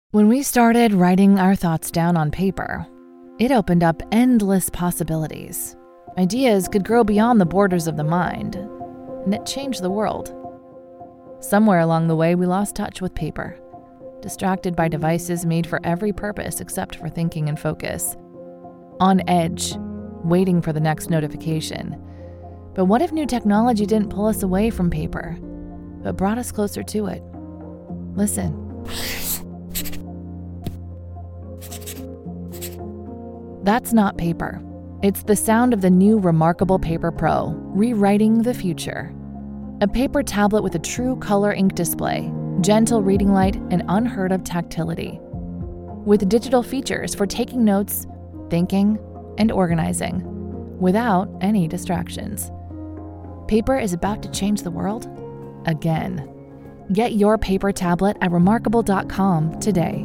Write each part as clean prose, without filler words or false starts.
When we started writing our thoughts down on paper, it opened up endless possibilities. Ideas could grow beyond the borders of the mind, and it changed the world. Somewhere along the way, we lost touch with paper, distracted by devices made for every purpose except for thinking and focus. On edge, waiting for the next notification. But what if new technology didn't pull us away from paper, but brought us closer to it? Listen. That's not paper. It's the sound of the new Remarkable Paper Pro, rewriting the future. A paper tablet with a true color ink display, gentle reading light, and unheard of tactility. With digital features for taking notes, thinking, and organizing, without any distractions. Paper is about to change the world again. Get your paper tablet at remarkable.com today.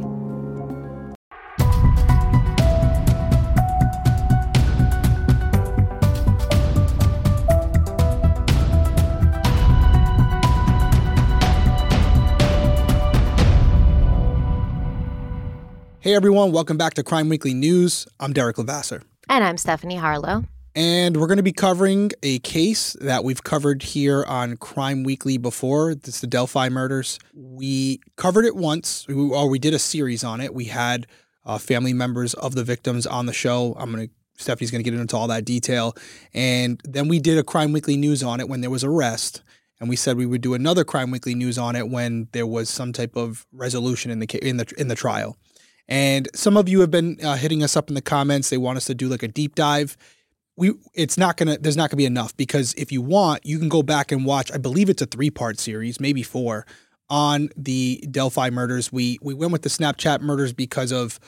Hey everyone, welcome back to Crime Weekly News. I'm Derek Levasseur. And I'm Stephanie Harlow. And we're going to be covering a case that we've covered here on Crime Weekly before. It's the Delphi murders. We covered it once, or we did a series on it. We had family members of the victims on the show. Stephanie's going to get into all that detail. And then we did a Crime Weekly News on it when there was arrest. And we said we would do another Crime Weekly News on it when there was some type of resolution in the trial. And some of you have been hitting us up in the comments. They want us to do like a deep dive. There's not gonna be enough, because if you want, you can go back and watch. I believe it's a 3-part series, maybe 4, on the Delphi murders. We went with the Snapchat murders because of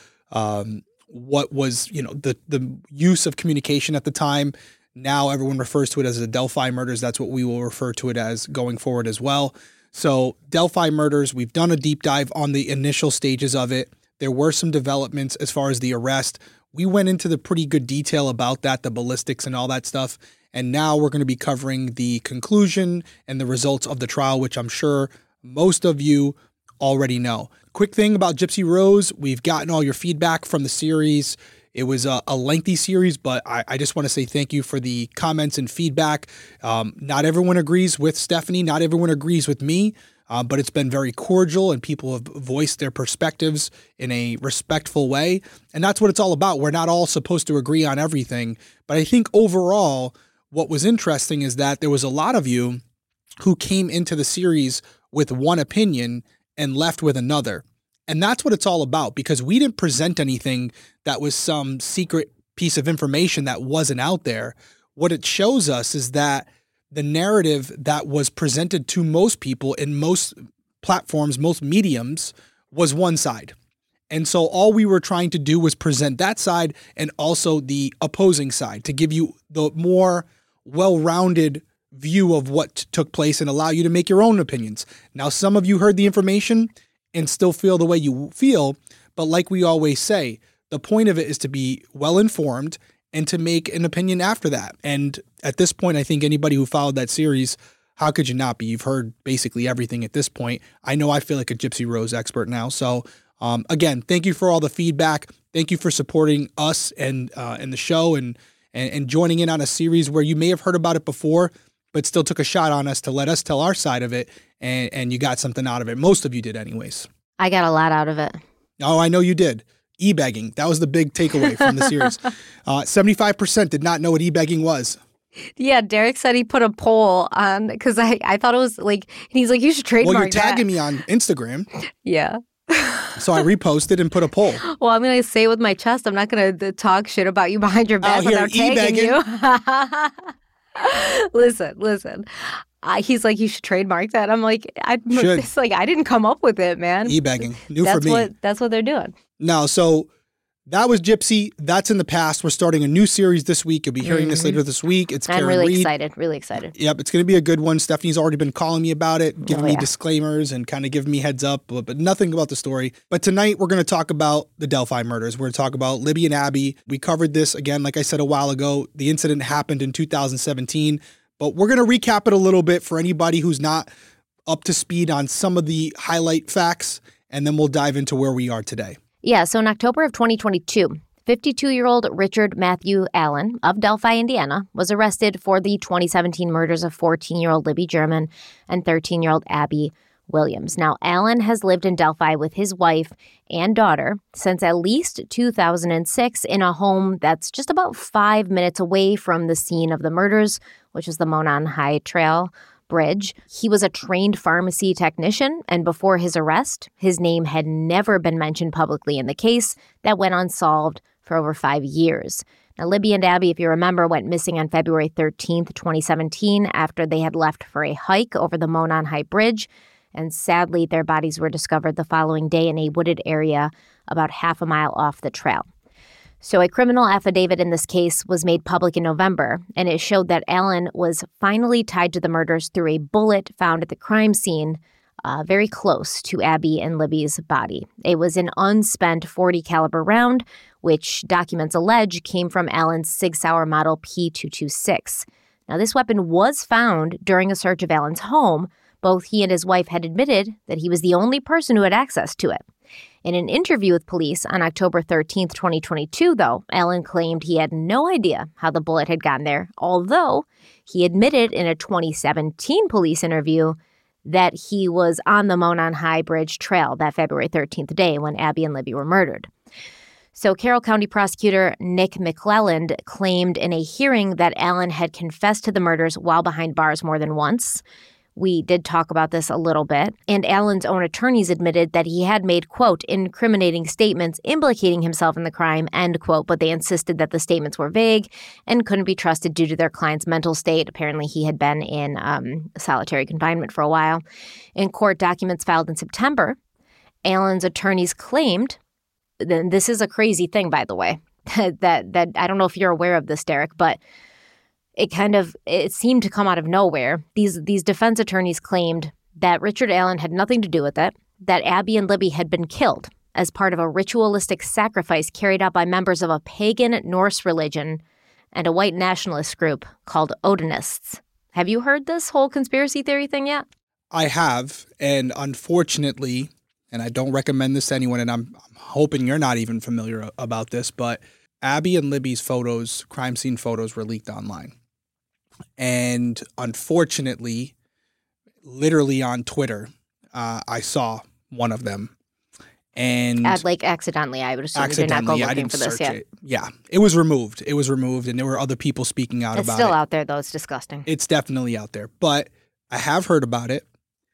what was the use of communication at the time. Now everyone refers to it as the Delphi murders. That's what we will refer to it as going forward as well. So Delphi murders, we've done a deep dive on the initial stages of it. There were some developments as far as the arrest. We went into the pretty good detail about that, the ballistics and all that stuff. And now we're going to be covering the conclusion and the results of the trial, which I'm sure most of you already know. Quick thing about Gypsy Rose, we've gotten all your feedback from the series. It was a lengthy series, but I just want to say thank you for the comments and feedback. Not everyone agrees with Stephanie. Not everyone agrees with me. But it's been very cordial, and people have voiced their perspectives in a respectful way. And that's what it's all about. We're not all supposed to agree on everything. But I think overall, what was interesting is that there was a lot of you who came into the series with one opinion and left with another. And that's what it's all about, because we didn't present anything that was some secret piece of information that wasn't out there. What it shows us is that the narrative that was presented to most people in most platforms, most mediums, was one side. And so all we were trying to do was present that side and also the opposing side to give you the more well-rounded view of what took place and allow you to make your own opinions. Now, some of you heard the information and still feel the way you feel, but like we always say, the point of it is to be well-informed and to make an opinion after that. And at this point, I think anybody who followed that series, how could you not be? You've heard basically everything at this point. I know I feel like a Gypsy Rose expert now. So again, thank you for all the feedback. Thank you for supporting us and the show and joining in on a series where you may have heard about it before, but still took a shot on us to let us tell our side of it. And you got something out of it. Most of you did anyways. I got a lot out of it. Oh, I know you did. E-begging. That was the big takeaway from the series. 75% did not know what e-begging was. Yeah, Derek said he put a poll on, because I thought it was like, and he's like, you should trademark that. Well, you're tagging me on Instagram. Yeah. So I reposted and put a poll. Well, I'm going to say it with my chest. I'm not going to talk shit about you behind your back without tagging you. Listen. He's like, you should trademark that. I'm like, it's like, I didn't come up with it, man. E-begging. New for me. That's what they're doing. No, so that was Gypsy. That's in the past. We're starting a new series this week. You'll be hearing this later this week. It's Karen Reed. Really excited. Yep, it's going to be a good one. Stephanie's already been calling me about it, giving me disclaimers and kind of giving me heads up, but nothing about the story. But tonight we're going to talk about the Delphi murders. We're going to talk about Libby and Abby. We covered this, again, like I said a while ago. The incident happened in 2017, but we're going to recap it a little bit for anybody who's not up to speed on some of the highlight facts. and then we'll dive into where we are today. Yeah, so in October of 2022, 52-year-old Richard Matthew Allen of Delphi, Indiana, was arrested for the 2017 murders of 14-year-old Libby German and 13-year-old Abby Williams. Now, Allen has lived in Delphi with his wife and daughter since at least 2006 in a home that's just about 5 minutes away from the scene of the murders, which is the Monon High Trail Bridge. He was a trained pharmacy technician, and before his arrest, his name had never been mentioned publicly in the case that went unsolved for over 5 years. Now, Libby and Abby, if you remember, went missing on February 13th, 2017, after they had left for a hike over the Monon High Bridge, and sadly, their bodies were discovered the following day in a wooded area about half a mile off the trail. So a criminal affidavit in this case was made public in November, and it showed that Allen was finally tied to the murders through a bullet found at the crime scene very close to Abby and Libby's body. It was an unspent .40 caliber round, which documents allege came from Allen's Sig Sauer model P226. Now, this weapon was found during a search of Allen's home. Both he and his wife had admitted that he was the only person who had access to it. In an interview with police on October 13th, 2022, though, Allen claimed he had no idea how the bullet had gotten there, although he admitted in a 2017 police interview that he was on the Monon High Bridge Trail that February 13th day when Abby and Libby were murdered. So Carroll County prosecutor Nick McClelland claimed in a hearing that Allen had confessed to the murders while behind bars more than once. We did talk about this a little bit, and Allen's own attorneys admitted that he had made, quote, incriminating statements implicating himself in the crime, end quote, but they insisted that the statements were vague and couldn't be trusted due to their client's mental state. Apparently, he had been in solitary confinement for a while. In court documents filed in September, Allen's attorneys claimed, then this is a crazy thing, by the way, that I don't know if you're aware of this, Derek, but it seemed to come out of nowhere. These defense attorneys claimed that Richard Allen had nothing to do with it, that Abby and Libby had been killed as part of a ritualistic sacrifice carried out by members of a pagan Norse religion and a white nationalist group called Odinists. Have you heard this whole conspiracy theory thing yet? I have, and unfortunately, and I don't recommend this to anyone, and I'm hoping you're not even familiar about this, but Abby and Libby's photos, crime scene photos, were leaked online. And unfortunately, literally on Twitter, I saw one of them. And accidentally, I would assume you did not go looking for this yet. It. Yeah, it was removed. And there were other people speaking out about it. It's still out there, though. It's disgusting. It's definitely out there. But I have heard about it,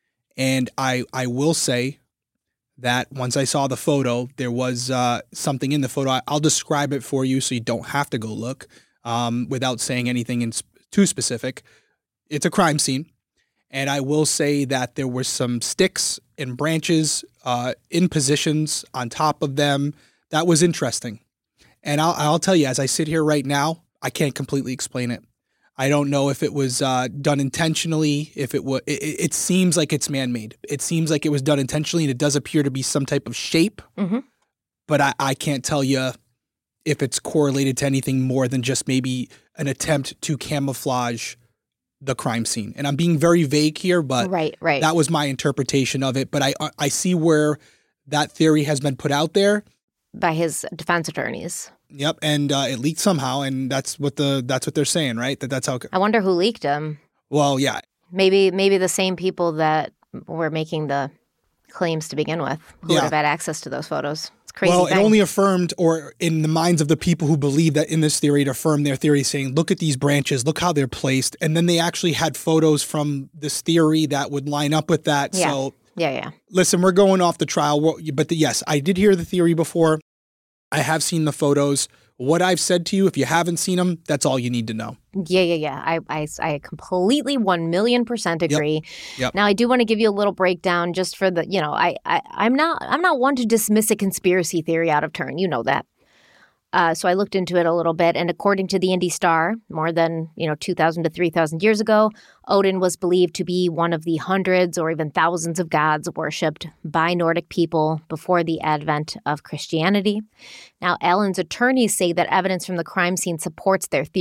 and I will say that once I saw the photo, there was something in the photo. I'll describe it for you so you don't have to go look without saying anything too specific. It's a crime scene, and I will say that there were some sticks and branches in positions on top of them. That was interesting. And I'll tell you, as I sit here right now, I can't completely explain it. I don't know if it was done intentionally, if it was. It seems like it's man-made. It seems like it was done intentionally, and it does appear to be some type of shape. Mm-hmm. But I can't tell you if it's correlated to anything more than just maybe an attempt to camouflage the crime scene. And I'm being very vague here, but right. That was my interpretation of it. But I see where that theory has been put out there by his defense attorneys. Yep, and it leaked somehow, and that's what they're saying, right? That's how. I wonder who leaked them. Well, yeah. Maybe the same people that were making the claims to begin with who would have had access to those photos. It's crazy. Well, it only affirmed, or in the minds of the people who believe that in this theory, it affirmed their theory, saying, "Look at these branches, look how they're placed," and then they actually had photos from this theory that would line up with that. Yeah. So, yeah. Listen, we're going off the trial, but yes, I did hear the theory before. I have seen the photos. What I've said to you, if you haven't seen them, that's all you need to know. Yeah. I completely 1,000,000% agree. Yep. Now, I do want to give you a little breakdown just for the, I'm not one to dismiss a conspiracy theory out of turn. You know that. So I looked into it a little bit, and according to the Indy Star, more than 2,000 to 3,000 years ago, Odin was believed to be one of the hundreds or even thousands of gods worshipped by Nordic people before the advent of Christianity. Now, Allen's attorneys say that evidence from the crime scene supports their theory,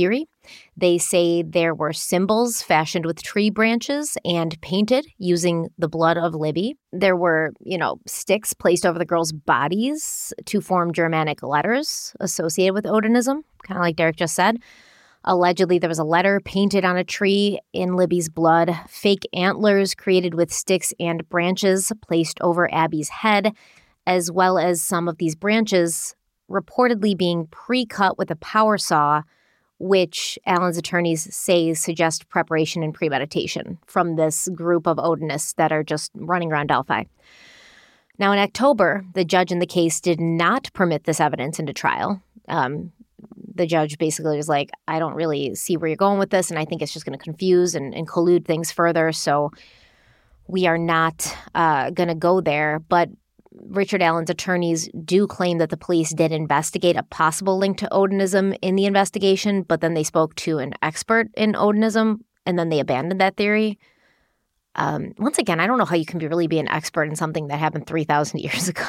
They say there were symbols fashioned with tree branches and painted using the blood of Libby. There were, sticks placed over the girls' bodies to form Germanic letters associated with Odinism, kind of like Derek just said. Allegedly, there was a letter painted on a tree in Libby's blood, fake antlers created with sticks and branches placed over Abby's head, as well as some of these branches reportedly being pre-cut with a power saw, which Allen's attorneys say suggest preparation and premeditation from this group of Odinists that are just running around Delphi. Now, in October, the judge in the case did not permit this evidence into trial. The judge basically was like, I don't really see where you're going with this, and I think it's just going to confuse and collude things further, so we are not going to go there. But Richard Allen's attorneys do claim that the police did investigate a possible link to Odinism in the investigation, but then they spoke to an expert in Odinism, and then they abandoned that theory. Once again, I don't know how you can really be an expert in something that happened 3,000 years ago.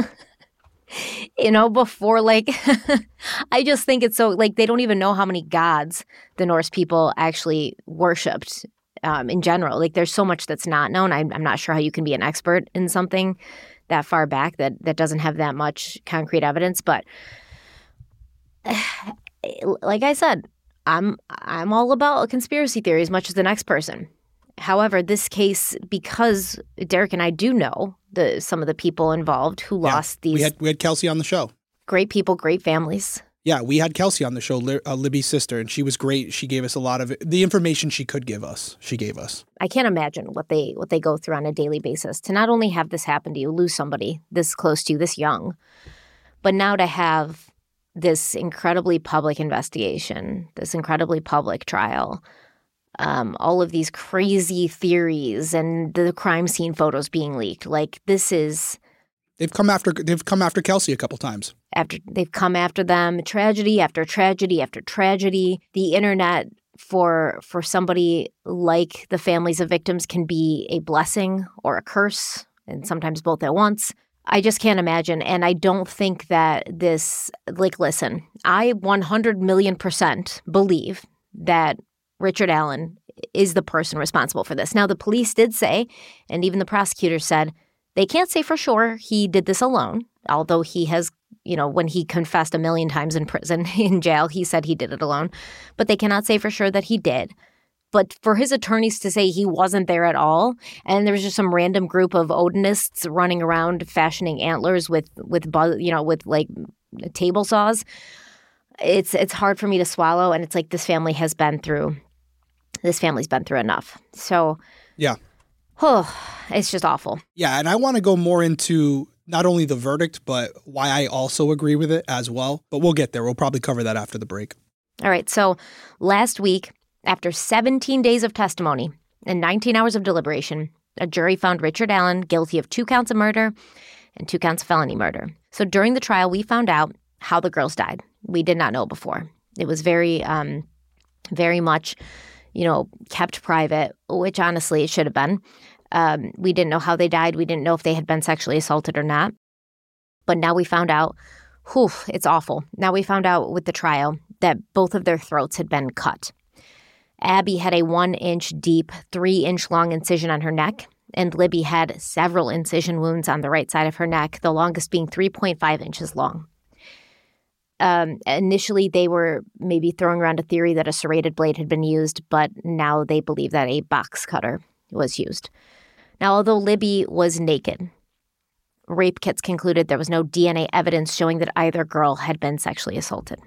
Before, I just think it's so, they don't even know how many gods the Norse people actually worshipped in general. There's so much that's not known. I'm not sure how you can be an expert in something that far back that doesn't have that much concrete evidence. But like I said, I'm all about a conspiracy theory as much as the next person. However, this case, because Derek and I do know some of the people involved who lost these. We had Kelsey on the show. Great people, great families. Yeah, we had Kelsey on the show, Libby's sister, and she was great. She gave us a lot of the information she could give us. She gave us. I can't imagine what they go through on a daily basis to not only have this happen to you, lose somebody this close to you, this young, but now to have this incredibly public investigation, this incredibly public trial. All of these crazy theories and the crime scene photos being leaked. This is... They've come after Kelsey a couple times. They've come after them, tragedy after tragedy after tragedy. The internet for somebody like the families of victims can be a blessing or a curse, and sometimes both at once. I just can't imagine. And I don't think that this, listen, I 100 million% believe that Richard Allen is the person responsible for this. Now, the police did say, and even the prosecutor said, they can't say for sure he did this alone, although he has, when he confessed 1 million times in prison, in jail, he said he did it alone. But they cannot say for sure that he did. But for his attorneys to say he wasn't there at all, and there was just some random group of Odinists running around fashioning antlers with table saws, it's hard for me to swallow. And it's like this family's been through enough. So yeah. It's just awful. Yeah, and I want to go more into not only the verdict, but why I also agree with it as well. But we'll get there. We'll probably cover that after the break. All right. So last week, after 17 days of testimony and 19 hours of deliberation, a jury found Richard Allen guilty of 2 counts of murder and 2 counts of felony murder. So during the trial, we found out how the girls died. We did not know before. It was very much, kept private, which honestly it should have been. We didn't know how they died. We didn't know if they had been sexually assaulted or not. But now we found out, it's awful. Now we found out with the trial that both of their throats had been cut. Abby had a 1-inch deep, 3-inch long incision on her neck, and Libby had several incision wounds on the right side of her neck, the longest being 3.5 inches long. Initially, they were maybe throwing around a theory that a serrated blade had been used, but now they believe that a box cutter was used. Now, although Libby was naked, rape kits concluded there was no DNA evidence showing that either girl had been sexually assaulted.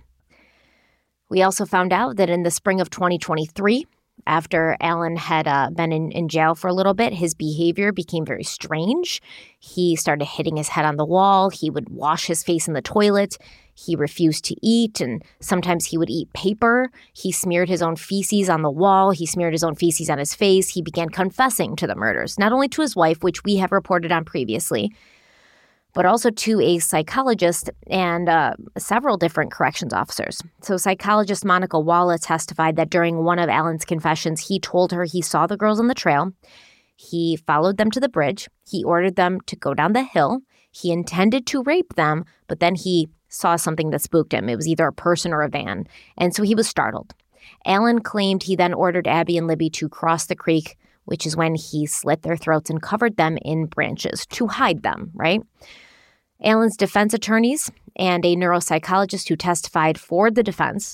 We also found out that in the spring of 2023, after Allen had been in jail for a little bit, his behavior became very strange. He started hitting his head on the wall. He would wash his face in the toilet. He refused to eat, and sometimes he would eat paper. He smeared his own feces on the wall. He smeared his own feces on his face. He began confessing to the murders, not only to his wife, which we have reported on previously, but also to a psychologist and several different corrections officers. So psychologist Monica Walla testified that during one of Allen's confessions, he told her he saw the girls on the trail. He followed them to the bridge. He ordered them to go down the hill. He intended to rape them, but then he saw something that spooked him. It was either a person or a van. And so he was startled. Allen claimed he then ordered Abby and Libby to cross the creek, which is when he slit their throats and covered them in branches to hide them, right? Allen's defense attorneys and a neuropsychologist who testified for the defense,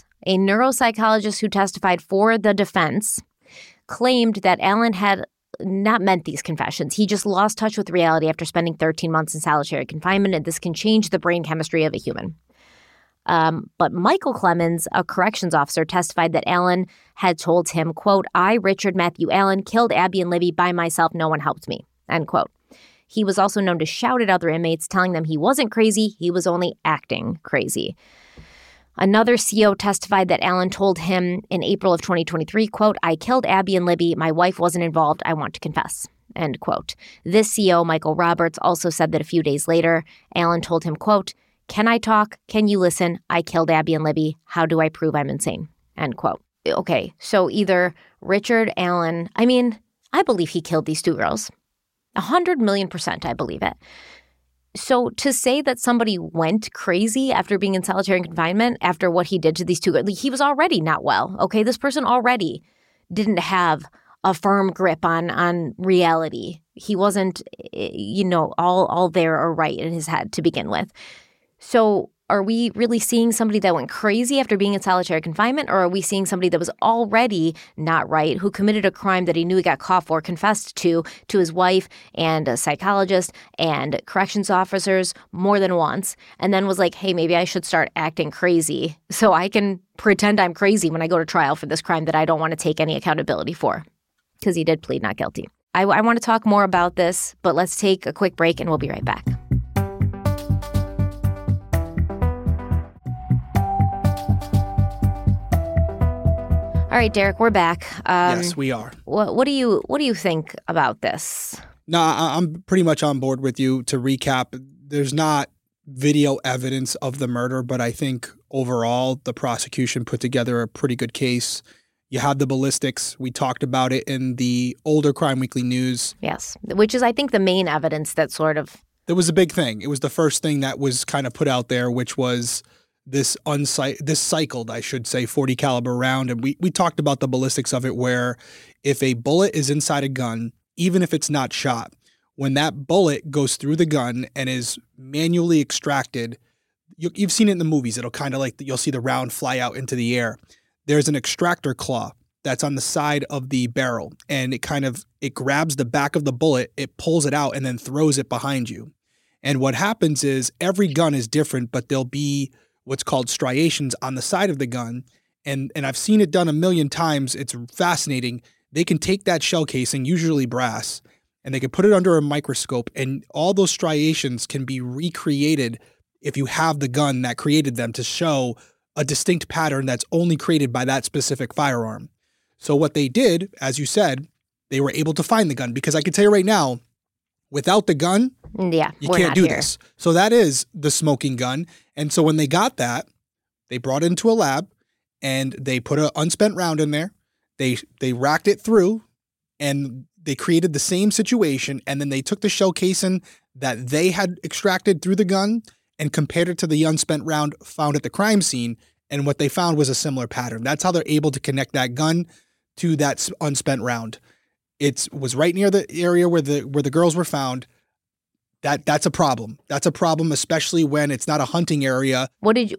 claimed that Allen had not meant these confessions. He just lost touch with reality after spending 13 months in solitary confinement, and this can change the brain chemistry of a human. But Michael Clemens, a corrections officer, testified that Allen had told him, quote, "I, Richard Matthew Allen, killed Abby and Libby by myself. No one helped me," end quote. He was also known to shout at other inmates, telling them he wasn't crazy, he was only acting crazy. Another CO testified that Allen told him in April of 2023, quote, "I killed Abby and Libby. My wife wasn't involved. I want to confess," end quote. This CO, Michael Roberts, also said that a few days later, Allen told him, quote, "Can I talk? Can you listen? I killed Abby and Libby. How do I prove I'm insane?" End quote. Okay, so either Richard Allen, I believe he killed these two girls. 100 million %, I believe it. So to say that somebody went crazy after being in solitary confinement, after what he did to these two girls, he was already not well, okay? This person already didn't have a firm grip on reality. He wasn't, all there or right in his head to begin with. So are we really seeing somebody that went crazy after being in solitary confinement, or are we seeing somebody that was already not right, who committed a crime that he knew he got caught for, confessed to his wife and a psychologist and corrections officers more than once, and then was like, hey, maybe I should start acting crazy so I can pretend I'm crazy when I go to trial for this crime that I don't want to take any accountability for, because he did plead not guilty. I want to talk more about this, but let's take a quick break and we'll be right back. All right, Derek, we're back. Yes, we are. What do you think about this? No, I'm pretty much on board with you. To recap, there's not video evidence of the murder, but I think overall the prosecution put together a pretty good case. You have the ballistics. We talked about it in the older Crime Weekly news. Yes, which is, I think, the main evidence that sort of... It was a big thing. It was the first thing that was kind of put out there, which was this cycled, I should say, 40 caliber round. And we talked about the ballistics of it, where if a bullet is inside a gun, even if it's not shot, when that bullet goes through the gun and is manually extracted, you've seen it in the movies. It'll kind of like, you'll see the round fly out into the air. There's an extractor claw that's on the side of the barrel, and it grabs the back of the bullet, it pulls it out, and then throws it behind you. And what happens is every gun is different, but there'll be what's called striations on the side of the gun. And I've seen it done a million times. It's fascinating. They can take that shell casing, usually brass, and they can put it under a microscope, and all those striations can be recreated if you have the gun that created them, to show a distinct pattern that's only created by that specific firearm. So what they did, as you said, they were able to find the gun, because I can tell you right now, without the gun, you can't do this. So that is the smoking gun. And so when they got that, they brought it into a lab and they put an unspent round in there. They racked it through and they created the same situation. And then they took the shell casing that they had extracted through the gun and compared it to the unspent round found at the crime scene. And what they found was a similar pattern. That's how they're able to connect that gun to that unspent round. It was right near the area where the girls were found. That's a problem. That's a problem, especially when it's not a hunting area.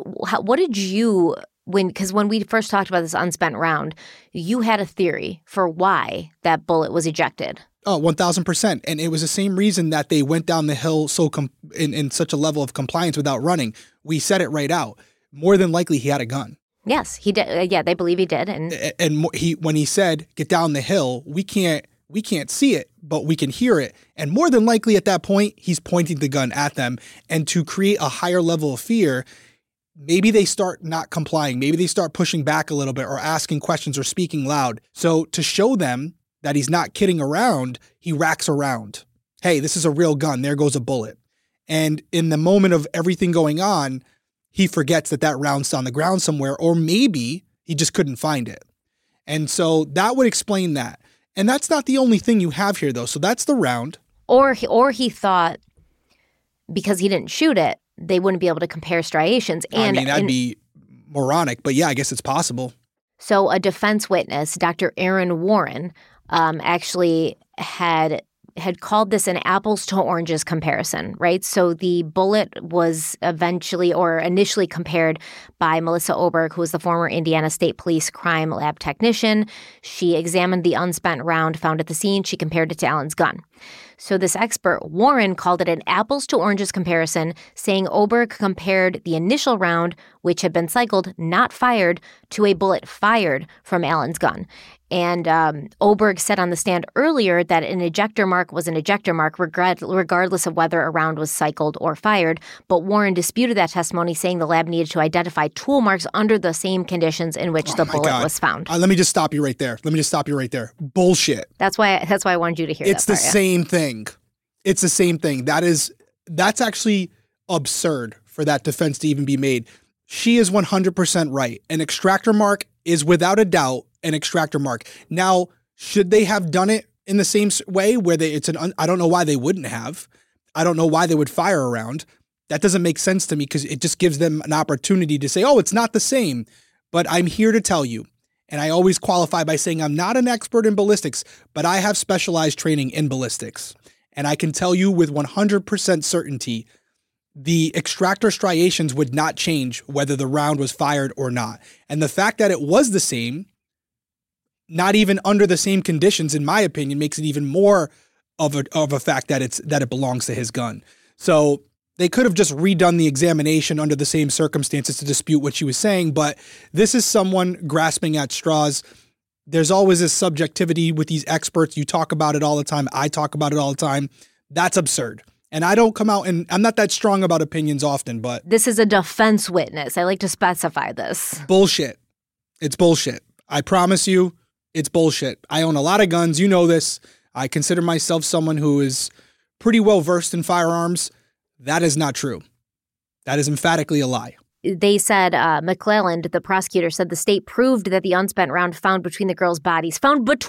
Because when we first talked about this unspent round, you had a theory for why that bullet was ejected. Oh, 1,000%. And it was the same reason that they went down the hill in such a level of compliance without running. We said it right out. More than likely, he had a gun. Yes, he did. Yeah, they believe he did. And when he said, get down the hill, we can't see it, but we can hear it. And more than likely at that point, he's pointing the gun at them. And to create a higher level of fear, maybe they start not complying. Maybe they start pushing back a little bit or asking questions or speaking loud. So to show them that he's not kidding around, he racks around. Hey, this is a real gun. There goes a bullet. And in the moment of everything going on, he forgets that round's on the ground somewhere, or maybe he just couldn't find it. And so that would explain that. And that's not the only thing you have here, though. So that's the round. Or he thought because he didn't shoot it, they wouldn't be able to compare striations. That'd be moronic. But yeah, I guess it's possible. So a defense witness, Dr. Aaron Warren, actually had called this an apples to oranges comparison, right? So the bullet was initially compared by Melissa Oberg, who was the former Indiana State Police crime lab technician. She examined the unspent round found at the scene. She compared it to Allen's gun. So this expert, Warren, called it an apples to oranges comparison, saying Oberg compared the initial round, which had been cycled, not fired, to a bullet fired from Allen's gun. And Oberg said on the stand earlier that an ejector mark was an ejector mark regardless of whether a round was cycled or fired. But Warren disputed that testimony, saying the lab needed to identify tool marks under the same conditions in which the bullet was found. Let me just stop you right there. Bullshit. That's why I wanted you to hear that. It's the same thing. It's the same thing. That's actually absurd for that defense to even be made. She is 100% right. An extractor mark is without a doubt an extractor mark. Now, should they have done it in the same way where I don't know why they wouldn't have. I don't know why they would fire a round. That doesn't make sense to me because it just gives them an opportunity to say, oh, it's not the same. But I'm here to tell you, and I always qualify by saying I'm not an expert in ballistics, but I have specialized training in ballistics. And I can tell you with 100% certainty, the extractor striations would not change whether the round was fired or not. And the fact that it was the same, not even under the same conditions, in my opinion, makes it even more of a fact that it belongs to his gun. So they could have just redone the examination under the same circumstances to dispute what she was saying, but this is someone grasping at straws. There's always this subjectivity with these experts. You talk about it all the time. I talk about it all the time. That's absurd. And I don't come out and I'm not that strong about opinions often, but this is a defense witness. I like to specify this. Bullshit. It's bullshit. I promise you, it's bullshit. I own a lot of guns. You know this. I consider myself someone who is pretty well versed in firearms. That is not true. That is emphatically a lie. They said, McClelland, the prosecutor, said the state proved that the unspent round found between the girls' bodies,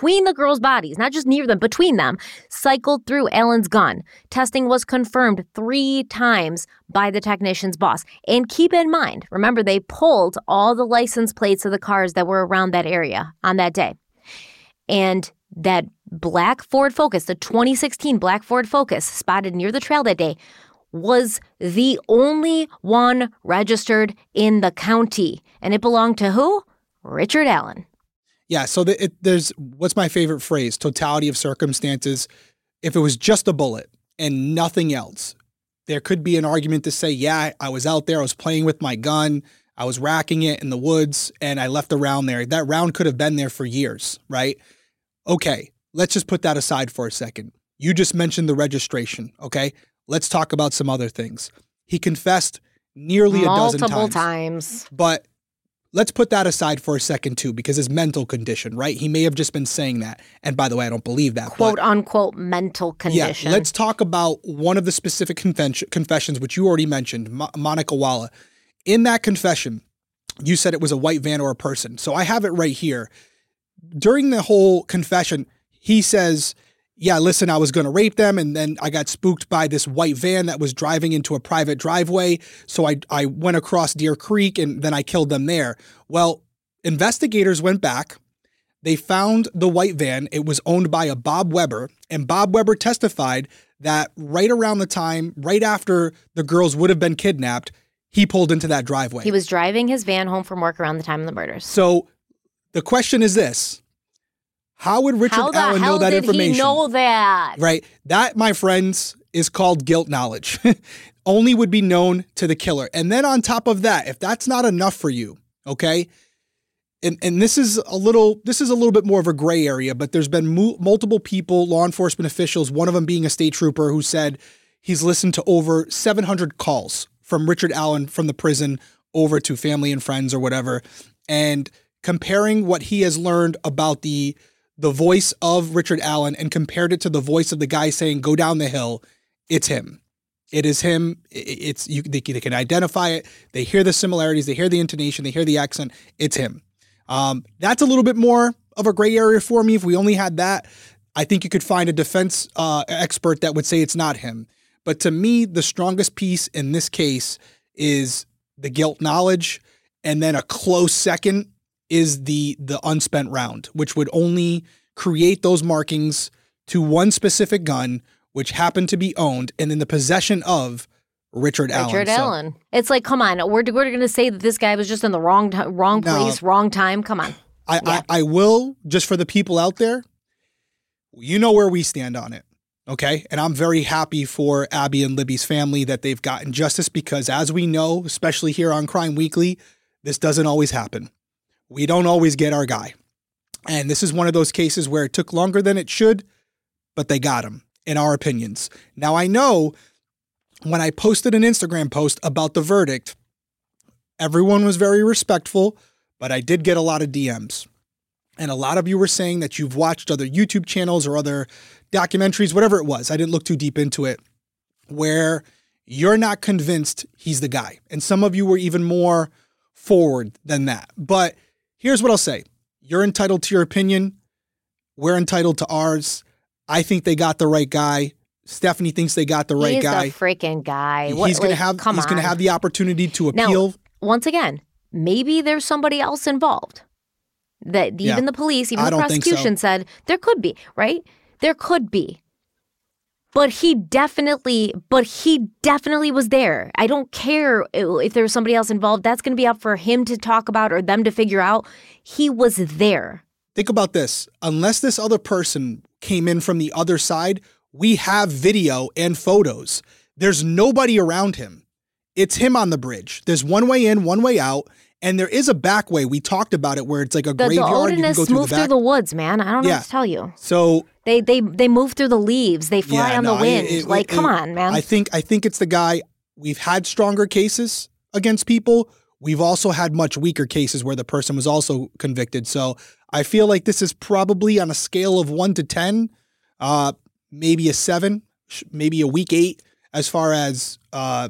not just near them, between them, cycled through Allen's gun. Testing was confirmed 3 times by the technician's boss. And keep in mind, remember, they pulled all the license plates of the cars that were around that area on that day. And that black Ford Focus, the 2016 black Ford Focus spotted near the trail that day, was the only one registered in the county. And it belonged to who? Richard Allen. Yeah, so there's, what's my favorite phrase? Totality of circumstances. If it was just a bullet and nothing else, there could be an argument to say, yeah, I was out there, I was playing with my gun, I was racking it in the woods, and I left a round there. That round could have been there for years, right? Okay, let's just put that aside for a second. You just mentioned the registration, okay? Let's talk about some other things. He confessed nearly a dozen times. Multiple times. But let's put that aside for a second, too, because his mental condition, right? He may have just been saying that. And by the way, I don't believe that. Quote, unquote, mental condition. Yeah, let's talk about one of the specific confessions, which you already mentioned, Monica Walla. In that confession, you said it was a white van or a person. So I have it right here. During the whole confession, he says, yeah, listen, I was going to rape them, and then I got spooked by this white van that was driving into a private driveway, so I went across Deer Creek, and then I killed them there. Well, investigators went back. They found the white van. It was owned by a Bob Weber, and Bob Weber testified that right around the time, right after the girls would have been kidnapped, he pulled into that driveway. He was driving his van home from work around the time of the murders. So the question is this. How would Richard Allen know that information? How did he know that? Right. That, my friends, is called guilt knowledge. Only would be known to the killer. And then on top of that, if that's not enough for you, okay, and this is a little bit more of a gray area, but there's been multiple people, law enforcement officials, one of them being a state trooper, who said he's listened to over 700 calls from Richard Allen from the prison over to family and friends or whatever, and comparing what he has learned about the voice of Richard Allen and compared it to the voice of the guy saying, go down the hill, it's him. It is him. They can identify it. They hear the similarities. They hear the intonation. They hear the accent. It's him. That's a little bit more of a gray area for me. If we only had that, I think you could find a defense expert that would say it's not him. But to me, the strongest piece in this case is the guilt knowledge. And then a close second is the unspent round, which would only create those markings to one specific gun, which happened to be owned and in the possession of Richard Allen. Richard Allen. It's like, come on, we're going to say that this guy was just in the wrong place, wrong time. Come on. I will, just for the people out there, you know where we stand on it, okay? And I'm very happy for Abby and Libby's family that they've gotten justice because as we know, especially here on Crime Weekly, this doesn't always happen. We don't always get our guy. And this is one of those cases where it took longer than it should, but they got him, in our opinions. Now, I know when I posted an Instagram post about the verdict, everyone was very respectful, but I did get a lot of DMs. And a lot of you were saying that you've watched other YouTube channels or other documentaries, whatever it was. I didn't look too deep into it, where you're not convinced he's the guy. And some of you were even more forward than that. But here's what I'll say. You're entitled to your opinion. We're entitled to ours. I think they got the right guy. Stephanie thinks they got the right guy. He's the freaking guy. He's going to have the opportunity to appeal. Now, once again, maybe there's somebody else involved. That even the police, even the prosecution said there could be, right? There could be. But he definitely was there. I don't care if there was somebody else involved. That's going to be up for him to talk about or them to figure out. He was there. Think about this. Unless this other person came in from the other side, we have video and photos. There's nobody around him. It's him on the bridge. There's one way in, one way out. And there is a back way. We talked about it where it's like a graveyard. You can go move through the woods, man. I don't know what to tell you. So they move through the leaves. They fly on the wind. Come on, man. I think it's the guy. We've had stronger cases against people. We've also had much weaker cases where the person was also convicted. So I feel like this is probably on a scale of 1 to 10, maybe a 7, maybe a weak 8 as far as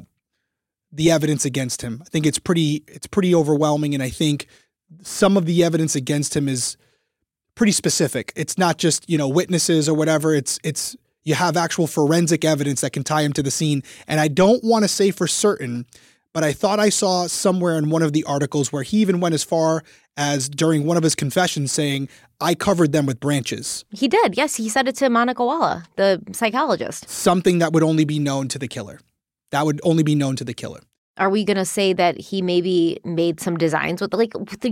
the evidence against him. I think it's pretty overwhelming, and I think some of the evidence against him is pretty specific. It's not just, witnesses or whatever. It's you have actual forensic evidence that can tie him to the scene. And I don't want to say for certain, but I thought I saw somewhere in one of the articles where he even went as far as during one of his confessions saying, I covered them with branches. He did. Yes, he said it to Monica Walla, the psychologist. Something that would only be known to the killer. That would only be known to the killer. Are we going to say that he maybe made some designs with,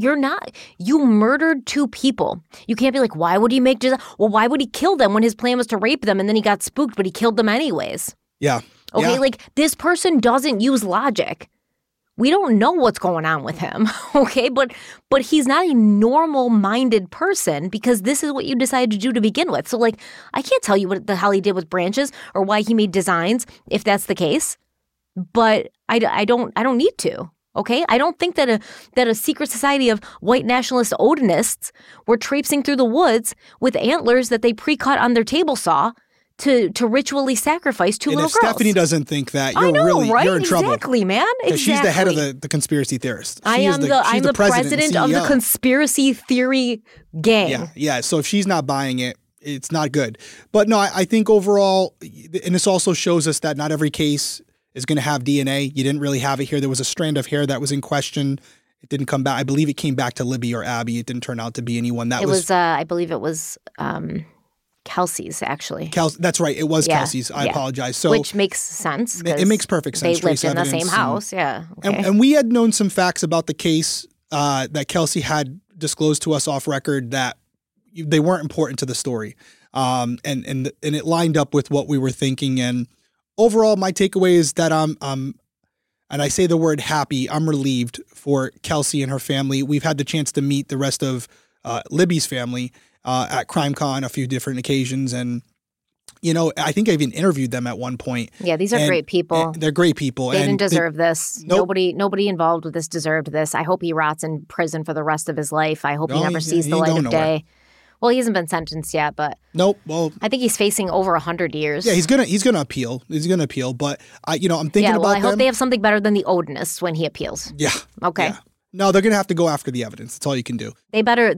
you murdered 2 people. You can't be like, why would he make designs? Well, why would he kill them when his plan was to rape them and then he got spooked, but he killed them anyways? Yeah. Okay, yeah. This person doesn't use logic. We don't know what's going on with him, okay? But he's not a normal-minded person because this is what you decided to do to begin with. So, I can't tell you what the hell he did with branches or why he made designs if that's the case. But I don't need to, okay? I don't think that a secret society of white nationalist Odinists were traipsing through the woods with antlers that they pre-cut on their table saw to ritually sacrifice 2 little girls. And if Stephanie doesn't think that, you're in trouble. Exactly, man. Exactly. She's the head of the conspiracy theorist. I'm the president of the conspiracy theory gang. Yeah. So if she's not buying it, it's not good. But no, I think overall, and this also shows us that not every case is going to have DNA. You didn't really have it here. There was a strand of hair that was in question. It didn't come back. I believe it came back to Libby or Abby. It didn't turn out to be anyone. I believe it was Kelsey's, actually. That's right. It was Kelsey's. I apologize. So, which makes sense. It makes perfect sense. They lived in the same house. Yeah. Okay. And we had known some facts about the case that Kelsey had disclosed to us off record that they weren't important to the story. And it lined up with what we were thinking. And overall, my takeaway is that and I say the word happy, I'm relieved for Kelsey and her family. We've had the chance to meet the rest of Libby's family at CrimeCon a few different occasions. And, I think I even interviewed them at one point. Yeah, these are great people. They're great people. They didn't deserve this. Nope. Nobody involved with this deserved this. I hope he rots in prison for the rest of his life. I hope he never sees the light of day. Well, he hasn't been sentenced yet, but nope. Well, I think he's facing over 100 years. Yeah, he's gonna appeal. He's gonna appeal. But I'm thinking about I hope they have something better than the Odinists when he appeals. Yeah. Okay. Yeah. No, they're gonna have to go after the evidence. That's all you can do. They better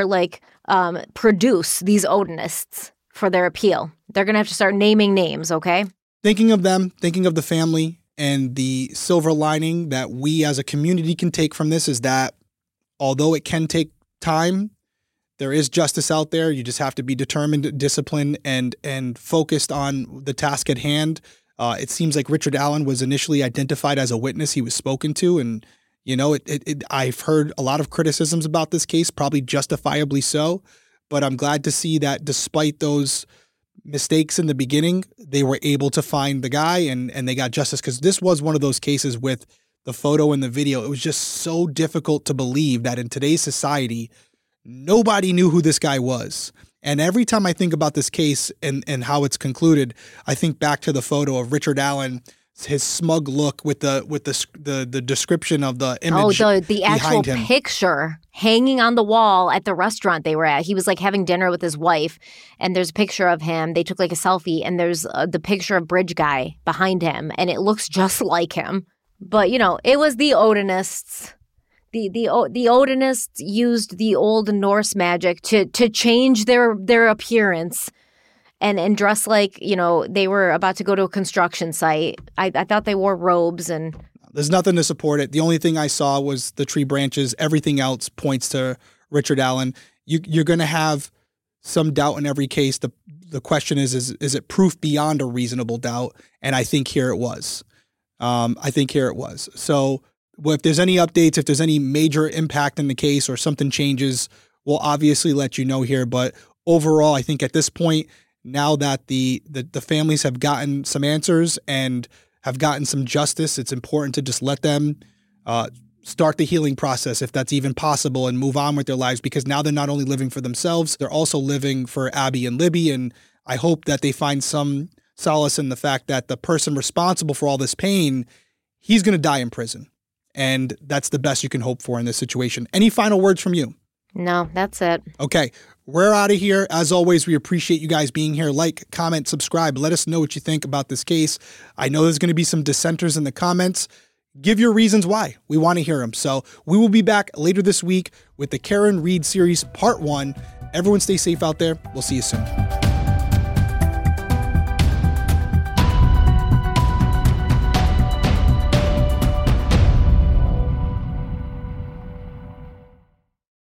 produce these Odinists for their appeal. They're gonna have to start naming names. Okay. Thinking of them, thinking of the family, and the silver lining that we as a community can take from this is that although it can take time. There is justice out there. You just have to be determined, disciplined, and focused on the task at hand. It seems like Richard Allen was initially identified as a witness. He was spoken to, and I've heard a lot of criticisms about this case, probably justifiably so. But I'm glad to see that despite those mistakes in the beginning, they were able to find the guy and they got justice, because this was one of those cases with the photo and the video. It was just so difficult to believe that in today's society, nobody knew who this guy was. And every time I think about this case and how it's concluded, I think back to the photo of Richard Allen, his smug look with the description of the image. Oh, the actual picture hanging on the wall at the restaurant they were at. He was like having dinner with his wife, and there's a picture of him. They took like a selfie, and there's the picture of Bridge Guy behind him, and it looks just like him. But it was the Odinists. The Odinists used the old Norse magic to change their appearance and dress like, they were about to go to a construction site. I thought they wore robes and... There's nothing to support it. The only thing I saw was the tree branches. Everything else points to Richard Allen. You're going to have some doubt in every case. The question is it proof beyond a reasonable doubt? And I think here it was. So if there's any updates, if there's any major impact in the case or something changes, we'll obviously let you know here. But overall, I think at this point, now that the families have gotten some answers and have gotten some justice, it's important to just let them start the healing process, if that's even possible, and move on with their lives, because now they're not only living for themselves, they're also living for Abby and Libby. And I hope that they find some solace in the fact that the person responsible for all this pain, he's going to die in prison. And that's the best you can hope for in this situation. Any final words from you? No, that's it. Okay. We're out of here. As always, we appreciate you guys being here. Like, comment, subscribe. Let us know what you think about this case. I know there's going to be some dissenters in the comments. Give your reasons why. We want to hear them. So we will be back later this week with the Karen Read series part 1. Everyone stay safe out there. We'll see you soon.